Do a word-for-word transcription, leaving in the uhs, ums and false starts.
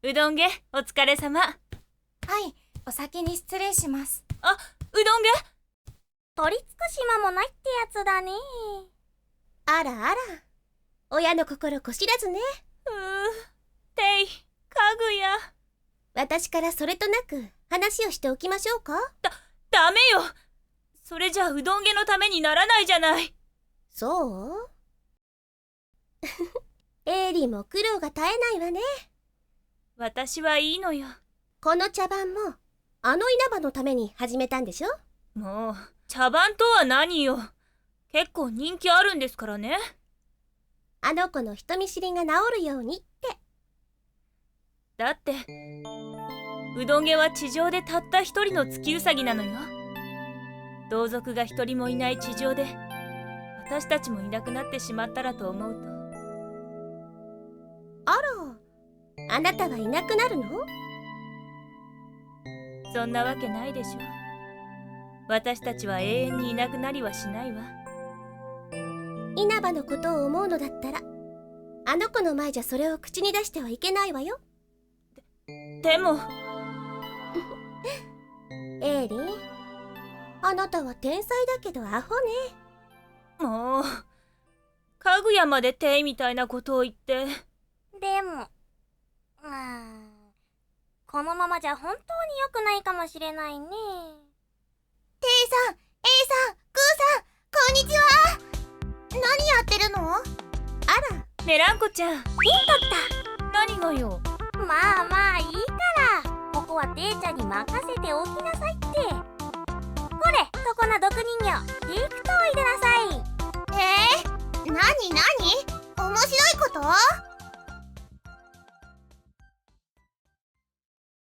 うどんげ、お疲れ様。 はい、お先に失礼します。 あ、うどんげ取り付く島もないってやつだね。 あらあら、親の心こ知らずね。 うー、てい、かぐや。 私からそれとなく話をしておきましょうか。 だ、ダメよ。それじゃうどんげのためにならないじゃない。 そうエイリーも苦労が絶えないわね。 私はいいのよ。 この茶番もあの稲葉のために始めたんでしょ。 もう茶番とは何よ。結構人気あるんですからね。 あの子の人見知りが治るようにって。 だってうどんげは地上でたった一人の月うさぎなのよ。同族が一人もいない地上で私たちもいなくなってしまったらと思うと。 あら、あなたはいなくなるの？ そんなわけないでしょ。私たちは永遠にいなくなりはしないわ。 稲葉のことを思うのだったら、あの子の前じゃそれを口に出してはいけないわよ。 で、でもエイリー、あなたは天才だけどアホね。 もうかぐやまでていみたいなことを言って。 でも、うーん、このままじゃ本当に良くないかもしれないね。 テイさん、エイさん、クーさん、こんにちは。何やってるの？あら、 メランコちゃん。 ピンとっ何がよ。 た。まあまあいいから、ここはテイちゃんに任せておきなさいって。これ、そこな毒人形、テイクトおいでなさい。 えー、なになに？面白いこと？